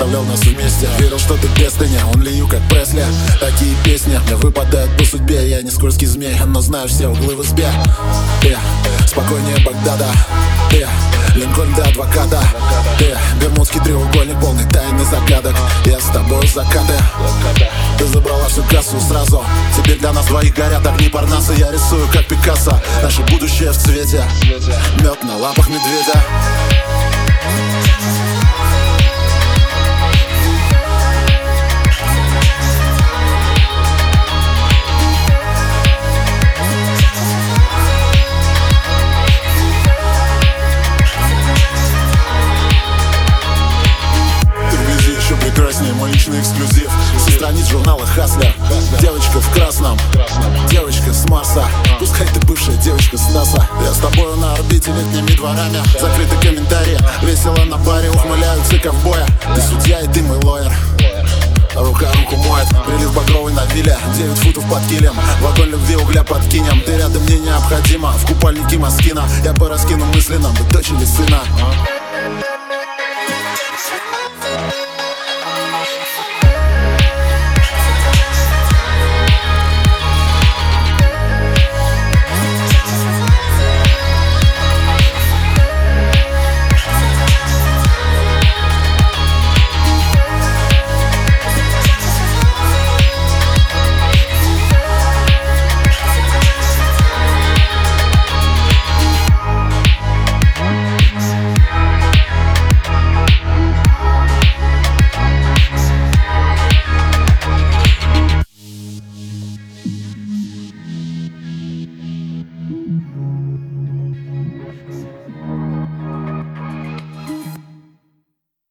оставлял нас вместе. Верил, что ты Destiny, он лию как Пресли. Такие песни мне выпадают по судьбе. Я не скользкий змей, но знаю все углы в избе. Ты спокойнее Багдада, ты Линкольн до адвоката, ты Бермудский треугольник, полный тайны загадок. Я с тобой в закаты. Ты забрала всю кассу сразу. Теперь для нас двоих горят огни Парнаса. Я рисую как Пикассо, наше будущее в цвете. Мед на лапах медведя. Мой личный эксклюзив со страниц журнала Хаслер. Девочка в красном, девочка с Марса. Пускай ты бывшая девочка с НАСА. Я с тобою на орбите летними дворами. Закрыты комментарии, весело на баре ухмыляются ковбоя. Ты судья и ты мой лоер. Рука руку моет, прилив багровый на вилле. 9 футов под килем, в огонь любви угля подкинем. Ты рядом, мне необходимо, в купальнике Москина. Я пораскину мысленно, быть дочь или сына.